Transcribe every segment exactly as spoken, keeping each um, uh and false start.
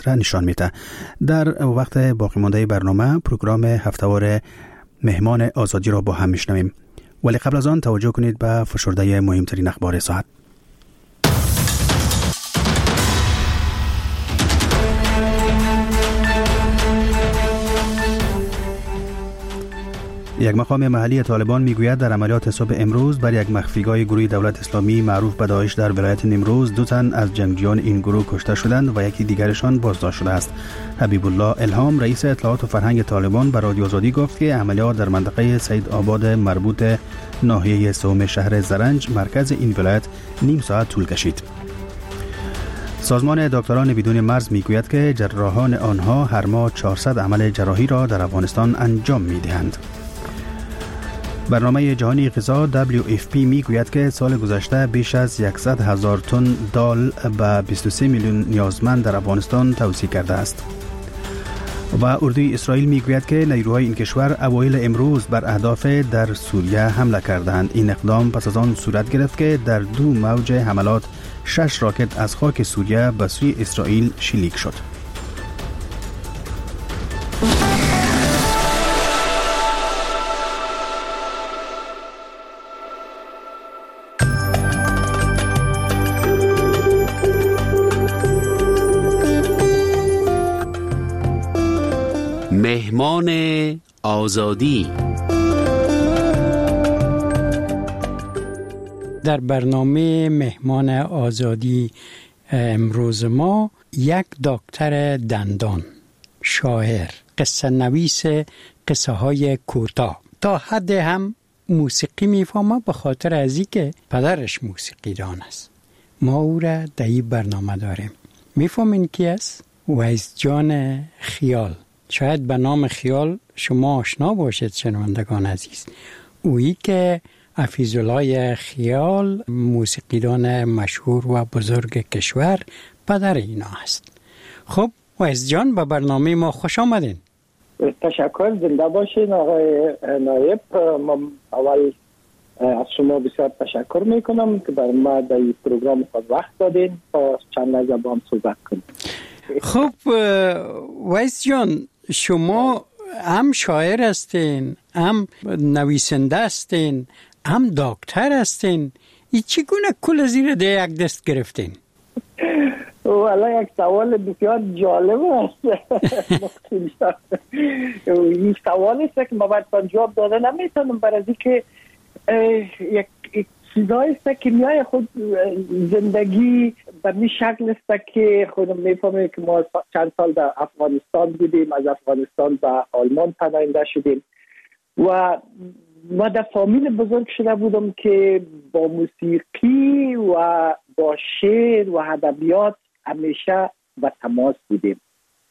را نشان میده. در وقت باقی مانده برنامه پروگرام هفته‌وار مهمان آزادی را با هم میشنویم، ولی قبل از آن توجه کنید به فشرده مهمترین اخبار ساعت. یک مقام محلی طالبان میگوید در عملیات صبح امروز بر یک مخفیگاه گروه دولت اسلامی معروف به داعش در ولایت نیمروز دو تن از جنگجویان این گروه کشته شدند و یکی دیگرشان بازداشت شده است. حبیب الله الهام رئیس اطلاعات و فرهنگ طالبان به رادیو آزادی گفت که عملیات در منطقه سید آباد مربوط ناحیه سوم شهر زرنج مرکز این ولایت نیم ساعت طول کشید. سازمان دکتران بدون مرز میگوید که جراحان آنها هر ماه چهارصد عمل جراحی را در افغانستان انجام میدهند. برنامه جهانی غذا دبلیو اف پی میگوید که سال گذشته بیش از صد هزار تن دال به بیست و سه میلیون نیازمند در افغانستان توزیع کرده است. و اردوی اسرائیل میگوید که نیروهای این کشور اوایل امروز بر اهداف در سوریه حمله کردند. این اقدام پس از آن صورت گرفت که در دو موج حملات شش راکت از خاک سوریه به سوی اسرائیل شلیک شد. مهمان آزادی. در برنامه مهمان آزادی امروز ما یک دکتر دندان، شاعر، قصه نویس قصه های کوتاه، تا حد هم موسیقی میفهمه به خاطر از اینکه پدرش موسیقی دان است. ما او را در این برنامه داریم. میفهمین کی است؟ ویس جان خیال. شاید به نام خیال شما آشنا باشید شنوندگان عزیز. اویی که حفیظالله خیال موسیقیدان مشهور و بزرگ کشور پدر اینا است. خب ویس جان به برنامه ما خوش آمدین. تشکر، زنده باشین آقای نایب. ما اول از شما بسیار تشکر میکنم که برای ما در این پروگرام خود وقت دادین تا چند لحظه با هم صحبت کنیم. خب ویس جان، شما هم شاعر هستین، هم نویسنده هستین، هم دکتر هستین. ای چگونه کل زیر ده یک دست گرفتین؟ والا یک سوال بسیار جالب است. این سوال است که ما باید جواب داده نمیتونم، برای اینکه یک چیزایی است که میای خود زندگی به می شکل است که خودم میفهمم که ما چند سال در افغانستان بودیم، از افغانستان به آلمان پناهنده شدیم و ما در فامیل بزرگ شده بودم که با موسیقی و با شعر و ادبیات همیشه به تماس بودیم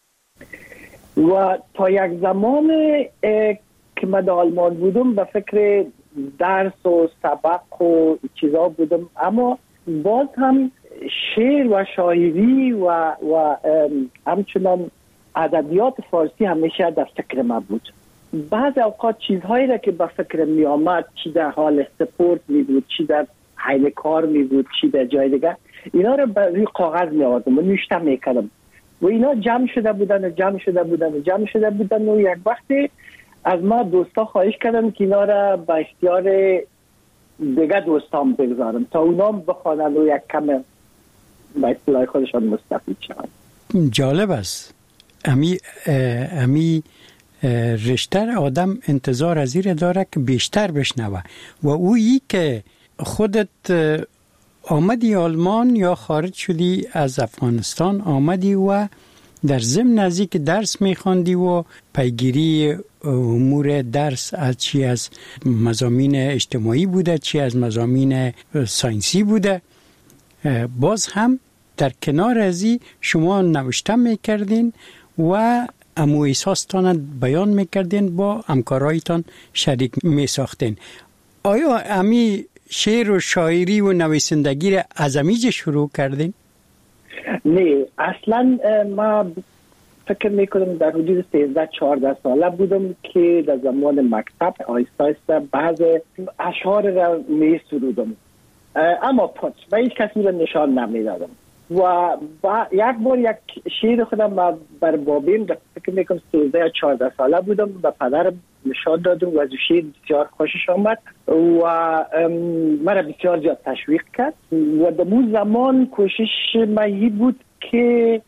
و تا یک زمان که من در آلمان بودم به فکر درس و سبق و چیزا بودم، اما باز هم شعر و شاعری و و همچنان ادبیات فارسی همیشه در فکر من بود. بعض اوقات چیزهایی را که به فکر می آمد، چی در حال سپورت می بود، چی در حین کار می بود، چی در جای دیگر، اینا را به روی کاغذ می آوردم و نوشته می کردم و اینا جمع شده بودن و جمع شده بودن و جمع شده بودن و یک وقتی از ما دوستا خواهش کردم که اینا را به اختیار دیگه دوستان بگذارم تا اونا بخوانند و یک کم به اصطلاح خودشان مستفید شوند. جالب است. امی امی رشته آدم انتظار از این داره که بیشتر بشنوه و اویی که خودت آمدی آلمان یا خارج شدی از افغانستان آمدی و در ضمن نزدیک درس میخواندی و پیگیری امور درس از چی از مضامین اجتماعی بوده چی از مضامین ساینسی بوده، باز هم در کنار ازی شما نوشته میکردین و امو احساستان بیان میکردین، با همکارایتان شریک میساختین. آیا امی شعر و شاعری و نویسندگی را از امیج شروع کردین؟ نه، اصلا ما فکر میکنم در حدود سیزده چهارده ساله بودم که در زمان مکتب آیسته آیسته بعض اشعار را می سرودم، اما پس و هیچ کسی را نشان نمیدادم. و با یک بار یک شعر خودم ما بر بابیم فکر میکنم سیزده یا چهارده ساله بودم و پدرم نشان دادم و از شعر بسیار خوشش آمد و مرا بسیار زیاد تشویق کرد و در اون زمان کوشش مایی بود که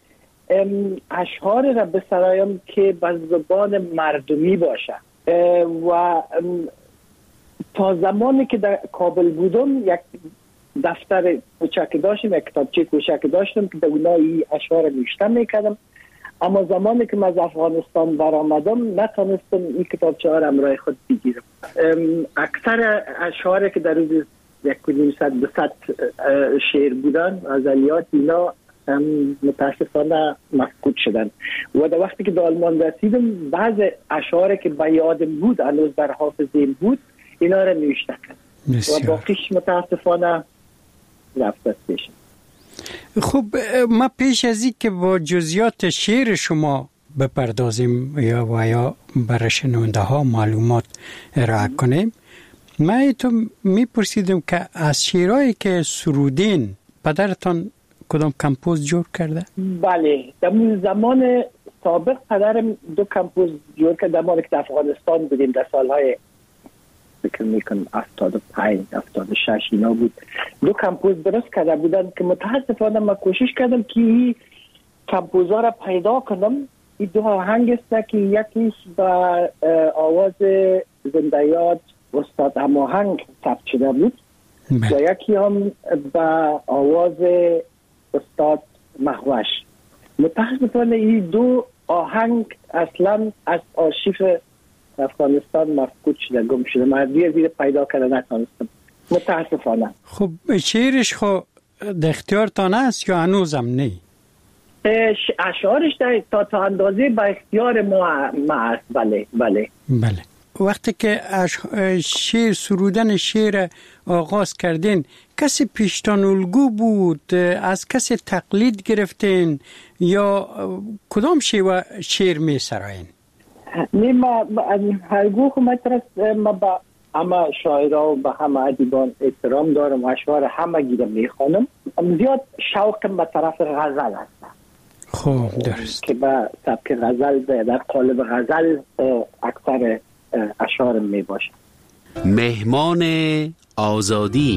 اشعار را بسرایم که به زبان مردمی باشه و تا زمانی که در کابل بودم یک دفتر کوچک داشتم، یک کتابچه کوچک داشتم که در اونها این اشعار نوشته میکردم، اما زمانی که من از افغانستان برآمدم نتونستم این کتابچه ها را همراه خود بگیرم. اکثر اشعاری که در روز یک و نیم صد دو صد شعر بودن غزلیات اینا متاسفانه مفقود شدن و در وقتی که در آلمان رسیدم بعض اشعاری که به یادم بود هنوز در حافظه‌ام بود اینا را نوشته کردم و باقیش متاسفانه رفت دستش. خب ما پیش از این که با جزئیات شعر شما بپردازیم یا و یا برای شنونده ها معلومات ارائه کنیم، ما ایتون میپرسیدم که از شعرهایی که سرودین پدرتان کدام کمپوز جور کرده؟ بله، در زمان سابق پدرم دو کمپوز جور کرده. ما که در افغانستان بودیم در سالهای فکر میکنم هفتاد و پنج هفتاد و شش اینا بود، دو کمپوز درست کرده بودن که متاسفانه من کوشش کردم که این کمپوزها را پیدا کنم. این دو آهنگ است که یکیش با آواز زنده یاد استاد هماهنگ ثبت شده بود و یکی هم با آواز استاد مهوش. متاسفانه این دو آهنگ اصلا از آرشیو افغانستان مفقود شده، گم شده. من دیر دیر پیدا کرده نتونستم متاسفانه. خب شعرش خو در اختیارتان است یا هنوزم نه؟ اشعارش در تا تا اندازه با اختیار ما ما است. بله بله بله. وقتی که شعر سرودن شعر آغاز کردین کسی پیشتان الگو بود؟ از کسی تقلید گرفتین یا کدام شیوه شعر می سراین؟ نه ما هرگاه خودم ما با همه شاعرها و با همه ادیبان احترام دارم و اشعار همه گیرم میخوانم. زیاد شوقم به طرف غزل است. خوب درست. که با سبک غزل در قالب غزل اکثر اشعارم می باشه. مهمان آزادی.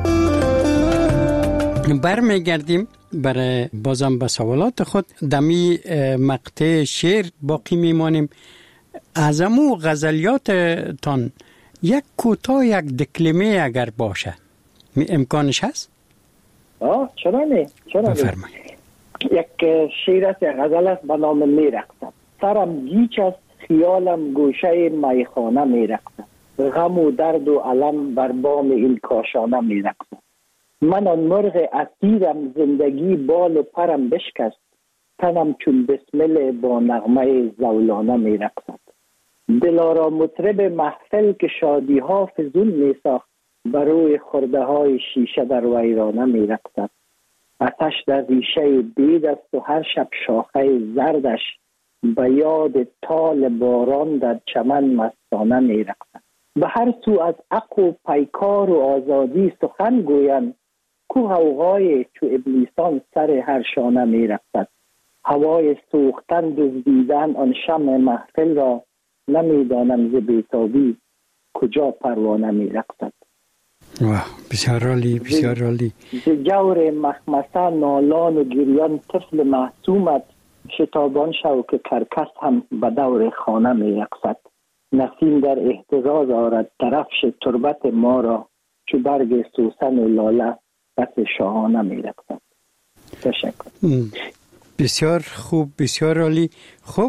برمیگردیم برای بازم به سوالات خود. دمی مقطع شعر باقی میمانیم. از امو غزلیاتتان یک کوتاه یک دکلمه اگر باشه امکانش هست؟ آه چرا نه؟ چرا نه؟ بفرمایید. یک شعر است، یک غزل است به نام میرقصم. سرم گیچ است، خیالم گوشه میخانه میرقصم. غم و درد و علم بر بام این کاشانه میرقصم. من آن مرغ اسیرم، زندگی بال و پرم بشکست. تنم چون بسمل با نغمه زولانه میرقصد. دلارا مطرب محفل که شادی ها فزون میساخت، بر روی خرده های شیشه در ویرانه میرقصد. آتش در ریشه بید است و هر شب شاخه زردش، به یاد تال باران در چمن مستانه میرقصد. به هر سو از عقل و پیکار و آزادی سخن گویند، کو غوغای چو ابلیسان سر هر شانه میرقصد. هوای سوختن دزدیدن آن شمع محفل را، نمیدانم ز بیتابی کجا پروانه میرقصد. واه بسیار عالی بسیار عالی. ز جور مخمسه نالان و گریان طفل معصومت، شتابان شو که کرکس هم به دور خانه میرقصد. نسیم در اهتزاز آرد درفش تربت ما را، چو برگ سوسن و لاله بس شاهانه میرقصد. تشکر. بسیار خوب بسیار عالی. خب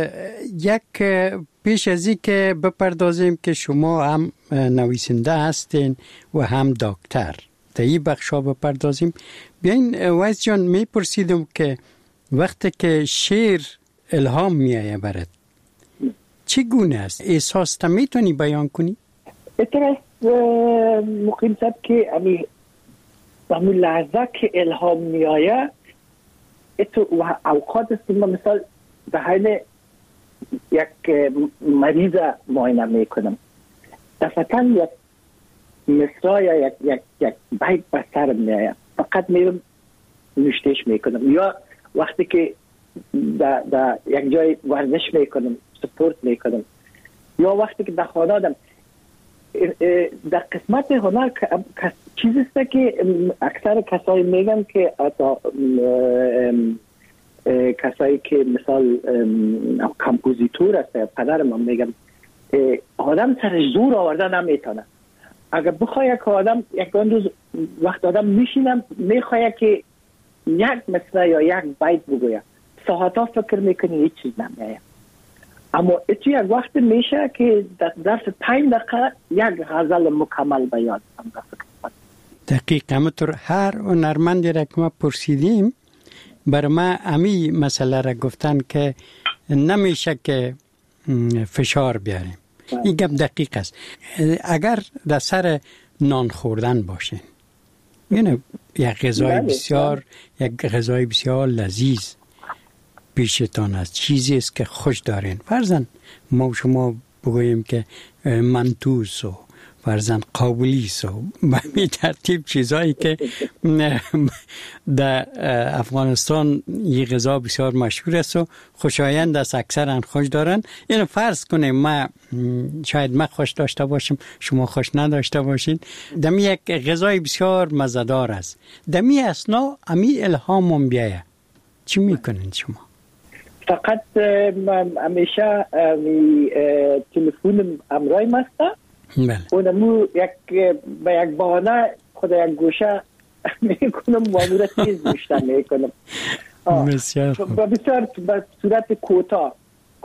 یک پیش از این که بپردازیم که شما هم نویسنده هستین و هم دکتر، در این بخشا بپردازیم. بیاین ویس جان میپرسیدم که وقتی که شعر الهام میایه برد چگونه است؟ احساس تا میتونی بیان کنی؟ اترس مقیم سب که امی همون لحظه که الهام میایه اتو اوقات است که من مثال به حال یک مریض معاینه میکنم، دفعتا یک مصرع یا یک یک یک بیت به سر میایه، فقط میرم نوشتهش میکنم، یا وقتی که در در یک جای ورزش میکنم، سپورت میکنم، یا وقتی که در خانه آدم در قسمت هنر چیزی است که اکثر کسایی میگن که کسایی که مثال کمپوزیتور است، پدر من میگم آدم سرش زور آورده نمیتونه. اگر بخواه که آدم یک روز وقت آدم میشینم میخواه که یک مثل یا یک بیت بگوید، ساعتا فکر میکنی هیچ چیز نمیایه، اما اتو یک وقت میشه که در ظرف پنج دقیقه یک غزل مکمل بیان هم فکر. دقیق همونطور هر هنرمندی را که ما پرسیدیم بر ما امی مسئله را گفتن که نمیشه که فشار بیاریم. این گپ دقیق است. اگر در سر نان خوردن باشین، یعنی یک غذای بسیار یک غذای بسیار لذیذ پیشتان است، چیزی است که خوش دارین، فرضاً ما شما بگوییم که منتوس و فرضاً قابلیس و به این ترتیب چیزایی که در افغانستان یه غذا بسیار مشهور است و خوشایند است، اکثرا خوش دارن. اینو فرض کنیم ما شاید ما خوش داشته باشیم، شما خوش نداشته باشین، دمی یک غذای بسیار مزه‌دار است، دمی اسنا امی الهامم بیایه، چی میکنین شما؟ فقط من همیشه تلفن امرای مسته اونمو یک به یک بانه خود یک گوشه میکنم و امور تیز میشتن میکنم بسیار بسیار به صورت کوتاه،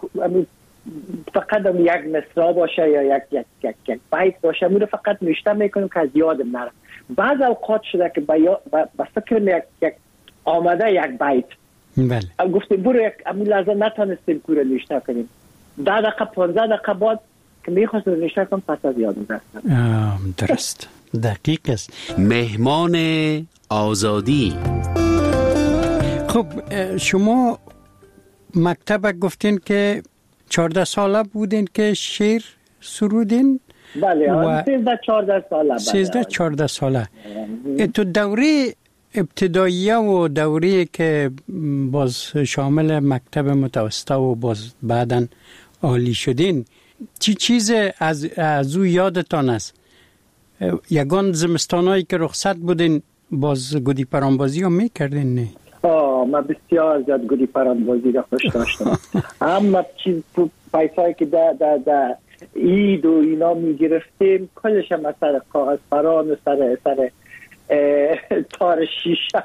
فقط هم یک مصرع باشه یا یک یک یک یک بیت باشه، امور فقط میشتن میکنم که از یادم نره. بعض اوقات شده که به فکر یک یک آمده یک بیت بله گفتیم برو یک امور لحظه نتانستیم کوره نشته کنیم، ده دقیقه پانزده دقیقه بعد که میخواست نشته کنم پس از یادم رفتم. درست، دقیق است. مهمان آزادی. خب شما مکتب گفتین که چهارده ساله بودین که شعر سرودین؟ بله و سیزده چهارده ساله. سیزده چهارده ساله. تو دوره ابتداییه و دوره که باز شامل مکتب متوسطه و باز بعداً عالی شدین، چی چیز از از او یادتان است؟ یگان زمستانایی که رخصت بودین باز گودی پرانبازی هم میکردین؟ نه؟ آه من بسیار زیاد گودی پرانبازی را خوش داشتم. اما چیز پیسایی که در در در عید و اینا میگرفتیم کلش هم سر کاغذ پران و سر سر تار شیشه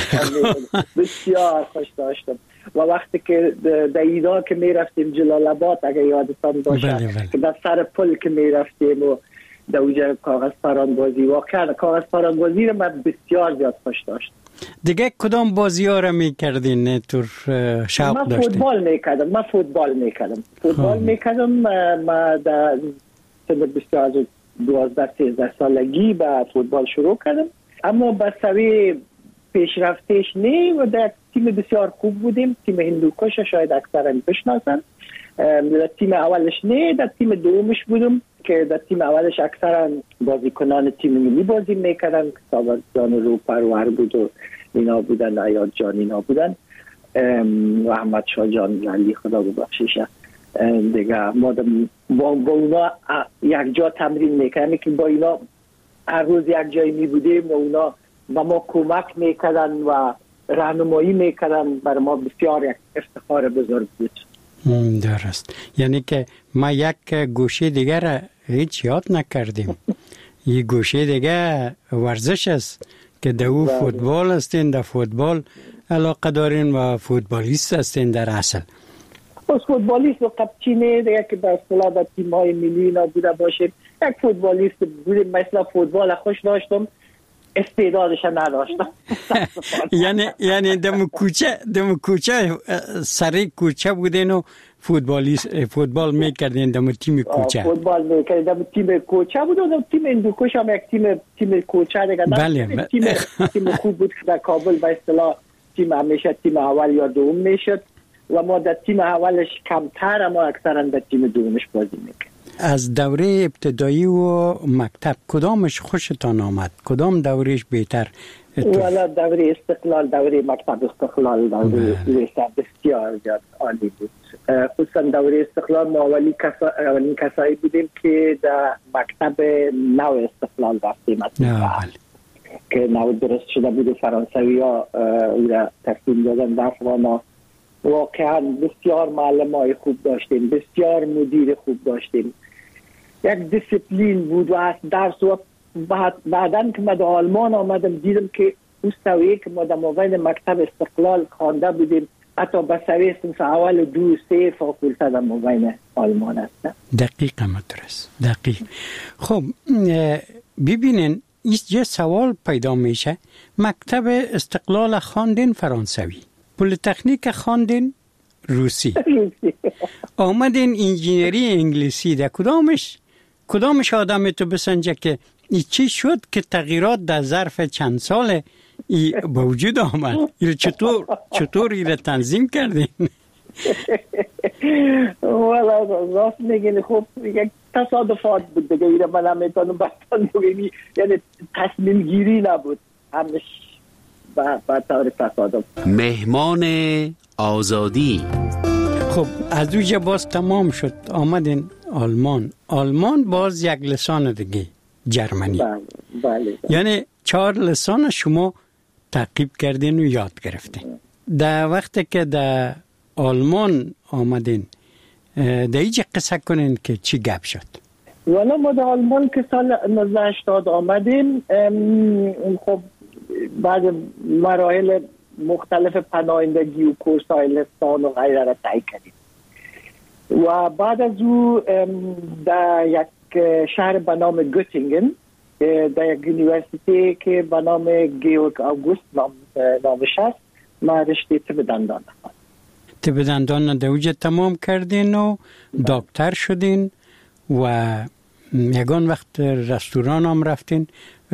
بسیار خوش داشتم. و وقتی که در ایدا که می رفتیم جلال آباد اگر یادتان باشه بله بله. که در سر پل که می رفتیم و در اوجه کاغذ پران بازی، واقعا کاغذ پران بازی رو من بسیار زیاد خوش داشتم. دیگه کدام بازی ها رو می کردین تور شوق داشتین؟ من فوتبال می کردم من فوتبال می کردم فوتبال می کردم من در سن بسیار دوازده سیزده سالگی با فوتبال شروع کردم، اما با سوی پیشرفتش نه و در تیم بسیار خوب بودیم، تیم هندوکش شاید اکثرا بشناسن. در تیم اولش نه، در تیم دومش بودم که در تیم اولش اکثرا بازیکنان تیم ملی بازی میکردن، سابق جان رو پرور بود و اینا بودن، عیاد جان اینا بودن و احمد شاه جان علی خدا ببخشیشه دیگه. ما با, با اونا یک جا تمرین میکردیم که با اینا هر روز یک جایی می بودیم و اونا با ما کمک میکردن و راهنمایی میکردن. برای ما بسیار یک افتخار بزرگ بود. درست، یعنی که ما یک گوشه دیگر هیچ یاد نکردیم. یک گوشه دیگر ورزش است که در او فوتبال هستین، در فوتبال علاقه دارین و فوتبالیست هستین در اصل. از فوتبالیست و قبچینه دیگه که به اصطلاح در تیم‌های ملی نبوده باشیم، یک فوتبالیست بودیم. مثلا فوتبال خوش داشتم، استعدادش نداشتم. یعنی یعنی دم کوچه دم کوچه سری کوچه بودین و فوتبالیست فوتبال میکردین دم تیم کوچه؟ فوتبال میکردیم دم تیم کوچه بود و تیم هندوکش هم یک تیم تیم کوچه دیگه. بله. تیم تیم خوب بود در کابل به اصطلاح تیم همیشه تیم اول یا دوم میشد و ما در تیم اولش کمتر، اما اکثرا در تیم دومش بازی میکردیم. از دوره ابتدایی و مکتب کدامش خوشتان آمد؟ کدام دورهش بهتر؟ والا دوره استقلال، دوره مکتب استقلال دوره بسیار زیاد عالی بود. خصوصا دوره استقلال ما اولی کسا اولین کسایی بودیم که در مکتب نو استقلال رفتیم که نو درست شده بود. فرانسوی ها او را ترتیب دادن در افغانا. واقعا بسیار معلم های خوب داشتیم، بسیار مدیر خوب داشتیم، یک دیسیپلین بود و از درس و بعد بعدن که ما در آلمان آمدم دیدم که اون سویه که ما در موین مکتب استقلال خوانده بودیم حتی به سویه سنف اول و دو سه فاکولته در موین آلمان است. دقیقا مدرس دقیق. خب ببینین اینجا سوال پیدا میشه، مکتب استقلال خواندین فرانسوی، پلیتکنیک خواندین روسی، آمدین انجینری انگلیسی، در کدامش کدامش آدم تو بسنجه که ای چی شد که تغییرات در ظرف چند سال ای به وجود آمد؟ ای چطور چطور ای را تنظیم کردین؟ والا راست میگین. خب یک تصادفات بود دیگه، ای را من هم میتونم بستان بگیم، یعنی تصمیم گیری نبود، همش با طور تصادف. مهمان آزادی. خب از اوجه باز تمام شد، آمدین آلمان. آلمان باز یک لسان دیگه، جرمنی. بله بله. یعنی چهار لسان شما تعقیب کردین و یاد گرفتین. در وقتی که در آلمان آمدین در اینجا قصه کنین که چی گپ شد؟ والا ما در آلمان که سال نوزده هشتاد آمدیم، خب بعد مراحل مختلف پناهندگی و کورس های لسان و غیره را طی کردیم و بعد از او در یک شهر به نام گوتینگن در یک یونیورسیتی که به نام گیورگ آگوست نام نامش است ما رشته طب دندان خواندم. طب دندان در اوجه تمام کردین و دکتر شدین و یگان وقت رستوران هم رفتین.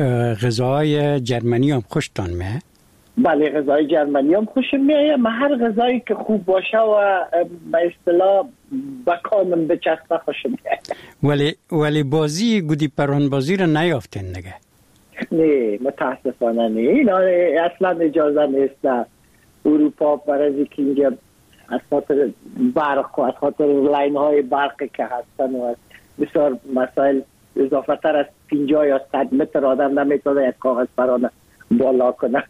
غذای جرمنی هم خوشتان میه؟ بله غذای جرمنی هم خوشم میه. من هر غذایی که خوب باشه و به اصطلاح بکامم به چسبه خوشم میه. ولی ولی بازی گودی پران بازی رو نیافتین نگه؟ نه متاسفانه نه، اینا اصلا اجازه نیست در اروپا، برای که اینجا از خاطر برق و از خاطر لاین های برقی که هستن و بسیار مسائل اضافه تر از پنجاه یا صد متر آدم نمیتونه یک کاغذ پرانه بالا کنه.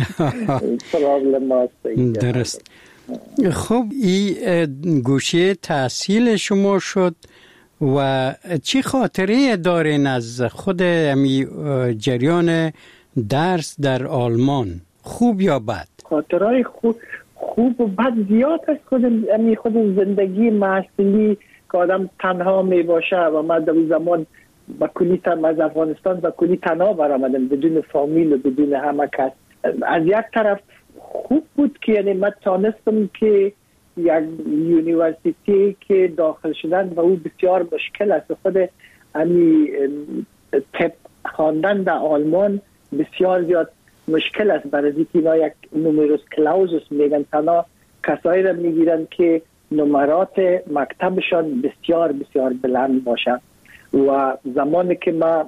پرابلم هست. درست. خب این گوشه تحصیل شما شد و چی خاطره دارین از خود امی جریان درس در آلمان، خوب یا بد؟ خاطرهای خوب خوب و بد زیاد است. خود امی خود زندگی محصولی که آدم تنها می باشه و من در زمان با کلی تن از افغانستان با کلی تنها برآمدم بدون فامیل و بدون همه کس. از یک طرف خوب بود که یعنی من تانستم که یک یونیورسیتی که داخل شدن و او بسیار مشکل است. خود امی طب خواندن در آلمان بسیار زیاد مشکل است، برای اینکه اینا یک نومروس کلاوزوس میگن، تنها کسایی را میگیرن که نمرات مکتبشان بسیار بسیار بلند باشن و زمانی که ما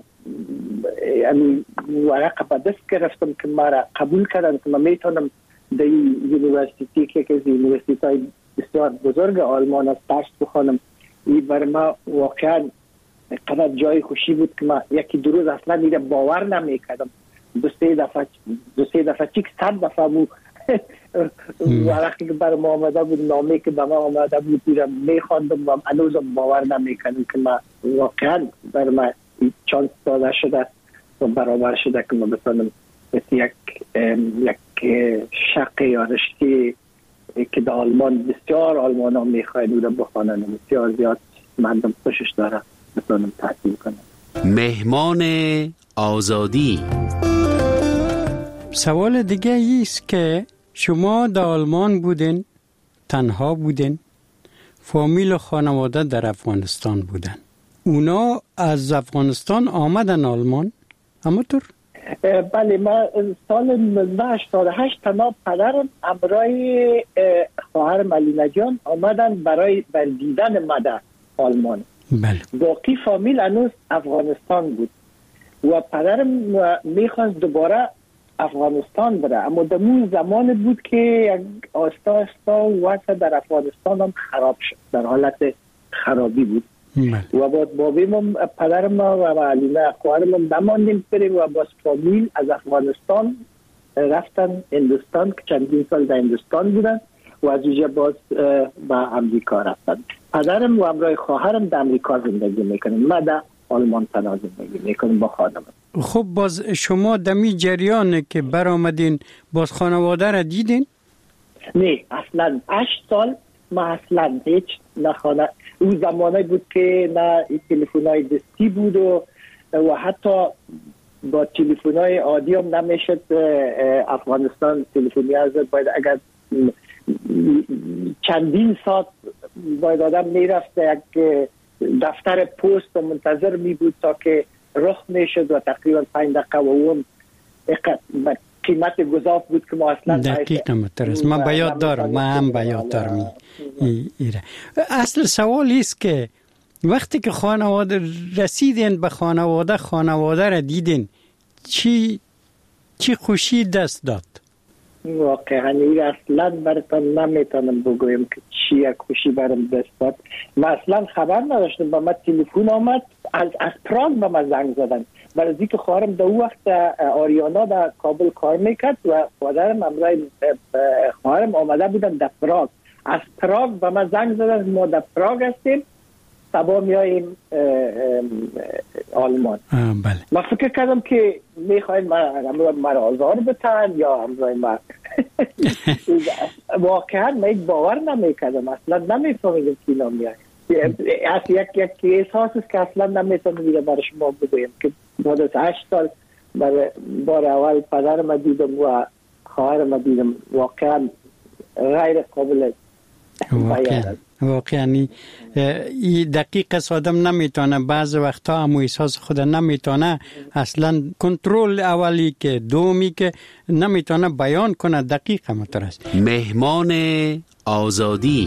یعنی ورقه به دست گرفتم که ما را قبول کردن که ما میتونم در یونیورسیتی که که یونیورسیتی های بسیار بزرگ آلمان است درس بخوانم، این برای ما واقعا قدر جای خوشی بود که ما یکی دو روز اصلا میره باور نمیکردم. دو سه دفعه دو سه دفعه چیک صد دفعه مو ورقی که برای ما آمده بود، نامه که به ما آمده بود میرم میخواندم و هنوزم باور نمیکنم که ما واقعا برای ما چانس داده شده و برابر شده که ما بتونم یک یک شق یا رشته که در آلمان بسیار آلمان ها میخواید او را بخوانن و بسیار زیاد مردم خوشش داره بتونم تحصیل کنم. مهمان آزادی. سوال دیگه ایست که شما در آلمان بودین، تنها بودین، فامیل و خانواده در افغانستان بودن، اونا از افغانستان آمدن آلمان؟ همونطور؟ بله، ما سال نوزده هشتاد و هشت تنها پدرم همراه خواهرم علی نجان آمدن برای بر دیدن ما در آلمان. بله. باقی فامیل هنوز افغانستان بود و پدرم میخواست دوباره افغانستان بره، اما در اون زمان بود که یک آستا آستا وضع در افغانستان هم خراب شد، در حالت خرابی بود. بله. و با بابیم پدرم و علیمه خواهرم نماندیم بریم و باز فامیل از افغانستان رفتن هندوستان که چندین سال در هندوستان بودن و از اونجا باز به امریکا رفتن. پدرم و همراه خواهرم در امریکا زندگی میکنن، ما در آلمان تنها زندگی میکنیم با خانم. خب باز شما دمی جریان که برآمدین باز خانواده را دیدین؟ نه اصلا هشت سال ما اصلا هیچ نخانه. اون زمانه بود که نه تلفن‌های دستی بود و و حتی با تلفن‌های عادی هم نمیشد افغانستان تلفنی از باید اگر چندین ساعت باید آدم میرفت یک دفتر پست و منتظر می بود تا که رخ میشد و تقریبا پنج دقیقه و اون قیمت گذاف بود که ما اصلا دقیقا مترس من بیاد دارم من هم بیاد دارم ایره. اصل سوال است که وقتی که خانواده رسیدین به خانواده خانواده را دیدین چی چی خوشی دست داد؟ واقعا این اصلا براتون نمیتونم بگویم که چی یک خوشی برام دست داد. من اصلا خبر نداشتم، با من تلفن آمد از از پراگ به من زنگ زدن، برای اینکه خواهرم در اون وقت آریانا در کابل کار میکرد و پدرم همراه خواهرم آمده بودن در پراگ. از پراگ به من زنگ زدن ما در پراگ هستیم، صبح میاییم آلمان. بله. من فکر کردم که میخواین مرا آزار بتن یا همراه من. واقعا من یک باور نمیکردم، اصلا نمیفهمیدم که اینا میاییم. از یک یک احساس است که اصلا نمیتونم برای شما بگویم که بعد از هشت سال برای بار اول پدرم دیدم و خواهرم دیدم. واقعا غیر قابل بیان. واقعا این دقیق است، آدم نمیتونه بعض وقتا هم احساس خود نمیتونه اصلا کنترل اولی که دومی که نمیتونه بیان کنه. دقیق مترست. مهمان آزادی.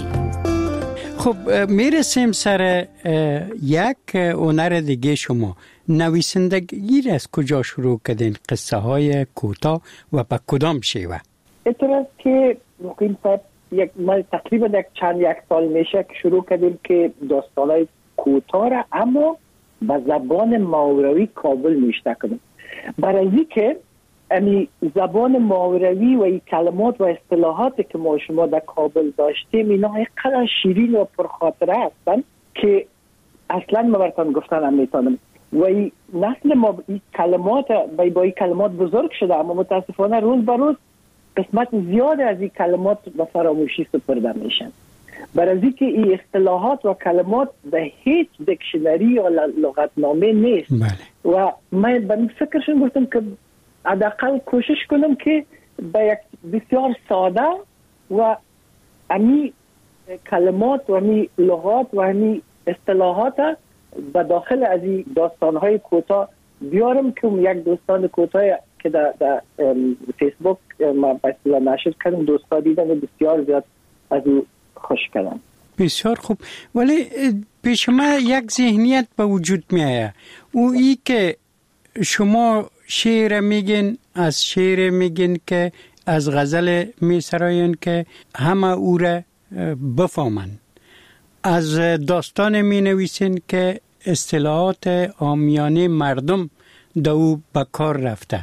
خب میرسیم سر یک هنر دیگه. شما نویسندگی را از کجا شروع کردین؟ قصه های کوتاه و به کدام شیوه؟ اعتراض که مقیم صاحب یک ما تقریبا یک چند یک سال میشه که شروع کردیم که داستانای کوتاه را اما به زبان ماوروی کابل نوشته کنیم. برای اینکه امی زبان ماوروی و این کلمات و اصطلاحاتی که ما شما در کابل داشتیم اینا اینقدر شیرین و پرخاطره هستن که اصلا ما براتون گفتن نمیتونم. و این نسل ما این کلمات با این کلمات بزرگ شده، اما متاسفانه روز به روز قسمت زیاد از این کلمات به فراموشی سپرده میشن. برای اینکه این اصطلاحات و کلمات به هیچ دیکشنری یا لغتنامه نیست. بله. و من به این فکرشون گفتم که حداقل کوشش کنم که به یک بسیار ساده و امی کلمات و امی لغات و امی اصطلاحات به داخل از این داستانهای کوتاه بیارم که یک داستان کوتاه که در, در فیسبوک ما بسیار نشر کردم، دوستا دیدن و بسیار زیاد از او خوش کردن. بسیار خوب. ولی پیش ما یک ذهنیت به وجود می آید، او ای که شما شعر میگین، از شعر میگین که از غزل میسراین که همه او را بفهمن، از داستان می نویسین که اصطلاحات عامیانه مردم در او به کار رفته.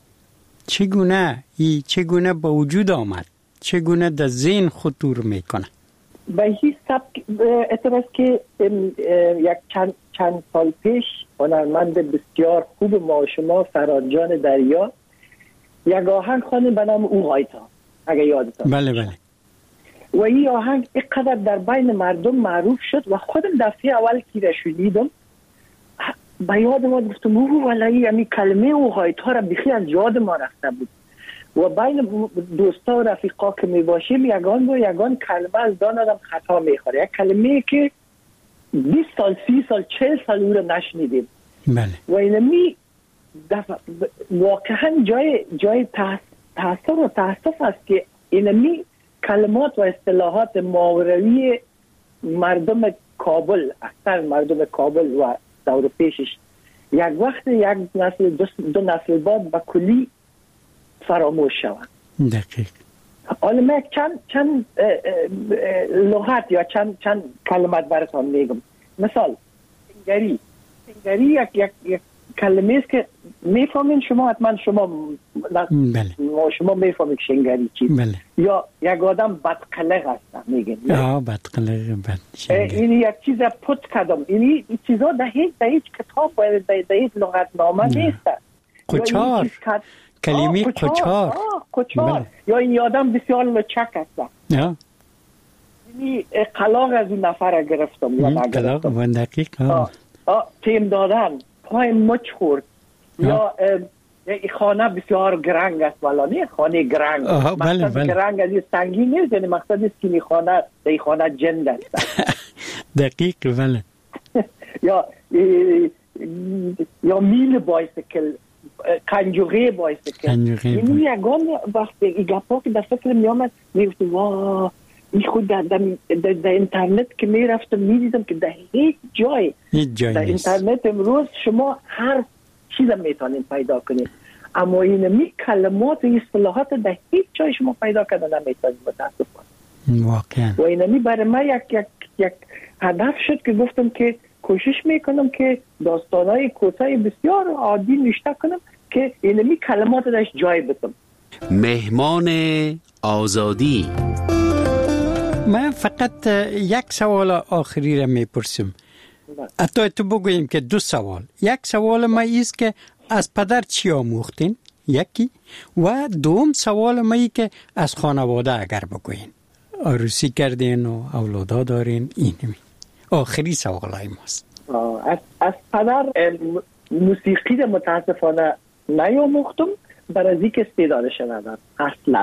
چگونه ای چگونه به وجود آمد؟ چگونه در ذهن خطور میکنه؟ به این سبک اعتراض که یک چند, چند سال پیش هنرمند بسیار خوب ما شما فرانجان دریا یک آهنگ خوانده به نام او غایتا، اگه یادتان. بله بله. و این آهنگ اینقدر در بین مردم معروف شد و خودم دفعه اول که را شنیدم به یاد ما گفتم اوه والله همین کلمه او غایتا را بخی از یاد ما رفته بود. و بین دوستا و رفیقا که می باشیم یگان و یگان کلمه از دان آدم خطا میخوره، یک کلمه که بیست سال سی سال چهل سال او را نشنیدیم. بله. و اینمی واقعا جای جای تأثیر و تأسف است که اینمی کلمات و اصطلاحات ماوروی مردم کابل، اکثر مردم کابل و دور پیشش یک وقت یک نسل دو, دو نسل بعد به کلی فراموش شوند. دقیق. حالا من چند چند لغت یا چند چند کلمات براتون میگم. مثال سنگری. سنگری یک یک یک کلمه است که میفهمین شما، حتما شما بله. شما میفهمید سنگری چی. بله. یا یک آدم بدقلق است میگن. آه بدقلق بد. این یک چیز پت کردم. این چیزا در هیچ در هیچ کتاب و در هیچ لغت نامه نیست. قچار. کلمه قچار. قچار. یا این آدم بسیار لچک است. یا این قلاق از اون نفر گرفتم یا قلاق و دقیق. آه. آه. تیم دادن، پای مچ خورد. یا خانه بسیار گرنگ است، ولی نه خانه گرنگ. بله بله. گرنگ از سنگین نیست، یعنی مقصد است که این خانه در خانه جند است. دقیق بله. یا یا میل بایسیکل، کنجوغه بایسیکل. این یگان وقتی این گپا که در فکر می آمد میگفت واه این خود در, در, در, در اینترنت که می رفتم می دیدم که در هیچ جای هیچ جای در نیست. اینترنت امروز شما هر چیز میتونید پیدا کنید، اما این می کلمات و اصطلاحات در هیچ جای شما پیدا کردن نمیتونید متاسفانه. واقعا. و این می برای من یک یک یک هدف شد که گفتم که کوشش میکنم که داستانای کوتاه بسیار عادی نوشته کنم که این می کلمات درش جای بدم. مهمان آزادی. من فقط یک سوال آخری را میپرسم. حتی تو بگوییم که دو سوال. یک سوال ما ایست که از پدر چی آموختین؟ یکی. و دوم سوال ما ای که از خانواده اگر بگویین. عروسی کردین و اولادا دارین، اینمی. آخری سوال های ماست. از, از پدر موسیقی را متاسفانه نیاموختم، برای از اینکه استعدادش ندارم اصلا.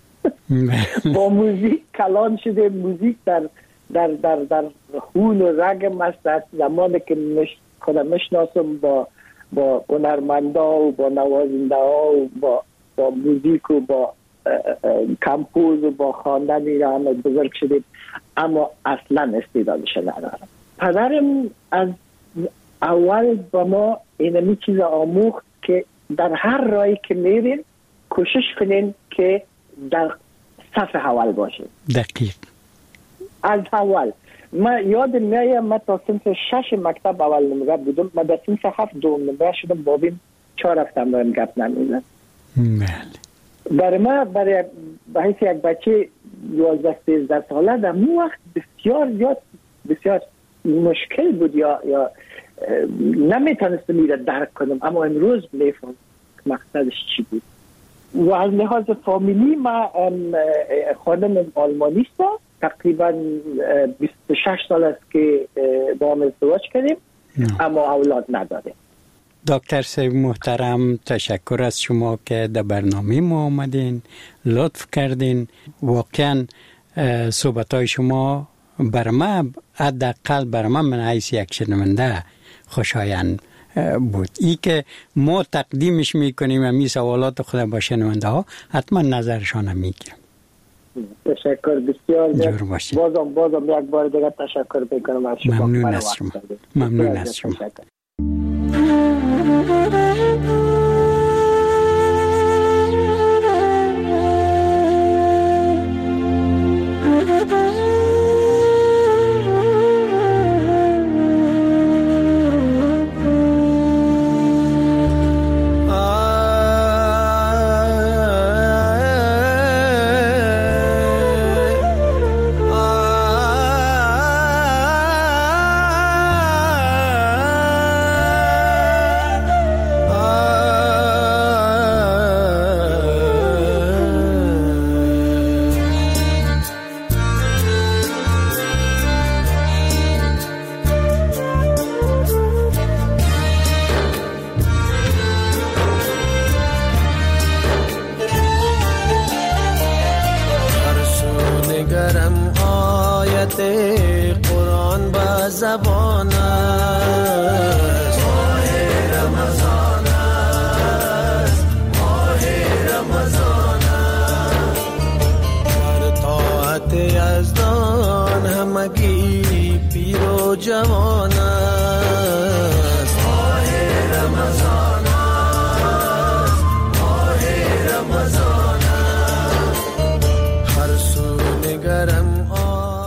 با موزیک کلان شده، موزیک در در در در خون و رگم است. از زمانی که مش خودم مشناسم با با هنرمندا و با نوازنده ها و با با موزیک و با کمپوز و با خواندن ایران بزرگ شدیم، اما اصلا استعدادش ندارم. پدرم از اول با ما اینمی چیز آموخت که در هر راهی که میرین کوشش کنین که در صف اول باشه. دقیق. از اول من یاد میایم من تا صنف شش مکتب اول نمره بودم، من در صنف هفت دوم نمره شدم، بابیم چهار هفتم دارم گپ نمیزن. بله. برای من برای حیث یک بچه یازده سیزده ساله در مو وقت بسیار زیاد بسیار مشکل بود یا یا نمیتونستم میره درک کنم، اما امروز میفهم مقصدش چی بود. و از لحاظ فامیلی ما خانم آلمانی است، تقریبا بیست و شش سال است که با هم ازدواج کردیم، اما اولاد نداریم. دکتر صاحب محترم، تشکر از شما که در برنامه ما آمدین، لطف کردین. واقعا صحبت‌های شما بر من، حداقل بر من من حیث یک شنونده خوشایند بود. ای که ما تقدیمش میکنیم همین سوالات خود با شنونده ها، حتما نظرشان هم میگیرم. تشکر بسیار. جور باشید. بازم بازم یک بار دیگه تشکر میکنم از شما. ممنون از شما. ممنون از شما. یزدان همگی جوان